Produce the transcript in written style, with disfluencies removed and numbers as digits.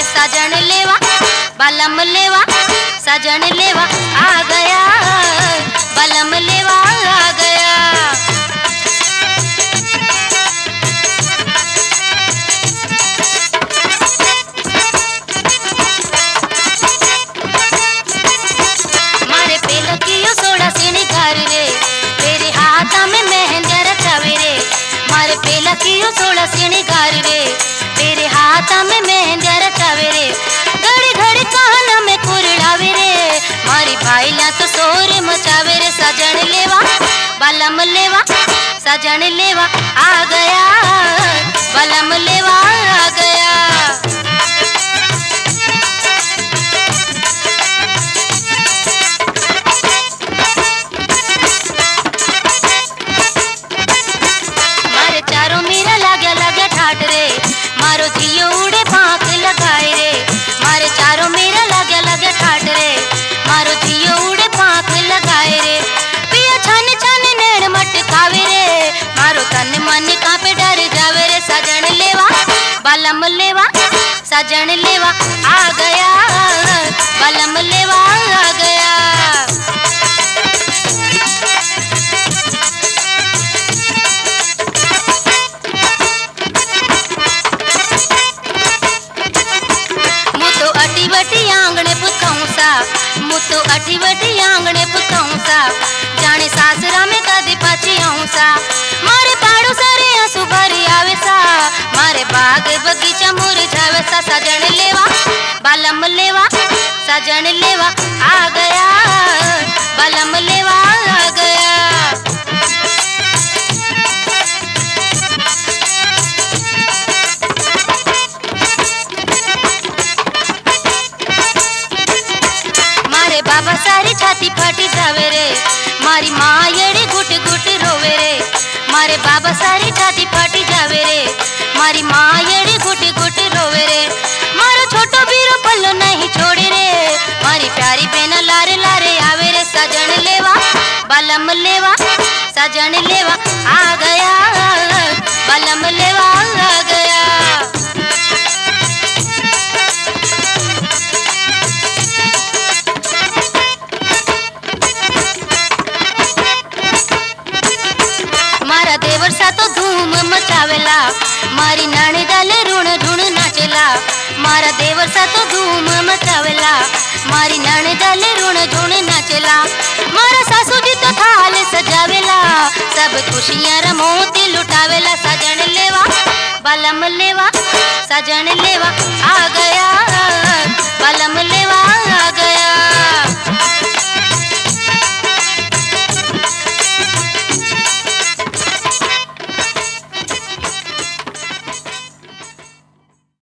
सजन लेवा, बलम लेवा, सजन लेवा आ गया, बलम लेवा आ गया। मारे पे लगियो सोड़ा सिंगार रे, तेरे हाथ में मेहंदी रचावे रे। मारे पे लगियो सोड़ा सिंगार रे, तेरे हाथ में मेहंदी रचावे रे। घड़ी घड़ी कान में कुरड़ावे रे, मारी भाईला तो शोर मचावे रे। सजन लेवा, बलम लेवा, सजन लेवा आ गया, बलम लेवा आ गया। मारे चारों मेरा लाग्या लाग्या ठाट रे, मारो जियो उड़े पांख लगाए रे। मारे चारों मेरा लाग्या लाग्या ठाट रे, मारो जियो उड़े पांख लगाए रे। पिया छन छन नैन मटकावे रे, मारो तन मन कांपे डर जावे रे। सजन लेवा, बलम लेवा, सजन लेवा आ गया, बलम लेवा आ गया। मुतो अटी बटी आंगणे पुताऊं सा, मुतो अटी बटी आंगणे पुताऊं सा, जाने सासरा में कदी पाछी आऊं सा। मारे पाड़ो सारे आंसू भरी आवे सा, मारे बाग बगीचा मुरझावे सा। सजन लेवा, बलम लेवा, सजन लेवा आ गया, बलम लेवा आ गया। मारे बाबा सारी छाती फटी जावे रे, मारी माँ येड़ी घुट घुट रोवे रे। मारे बाबा सारी छाती फटी जावे रे, मारी माँ येड़ी घुट घुट रोवे रे। मारो छोटो बीरो पल्लो नहीं छोड़े रे, मारी प्यारी बहना लारे लारे आवे रे। सजन लेवा, बलम लेवा, सजन लेवा आ गया, बलम लेवा आ गया। मारा देवर सा तो धूम मचावेला, मारी नानी डाले ऋण ढूंढ नाचेला। मारा देवर सा तो धूम मचावेला, मारी नानी डाले ऋण ढूंढ नाचेला। मारा सासू जी तो थाल सजावेला, सब खुशियां रमोती लुटावेला। सजन लेवा, बलम लेवा, सजन लेवा आ गया, बलम लेवा आ गया।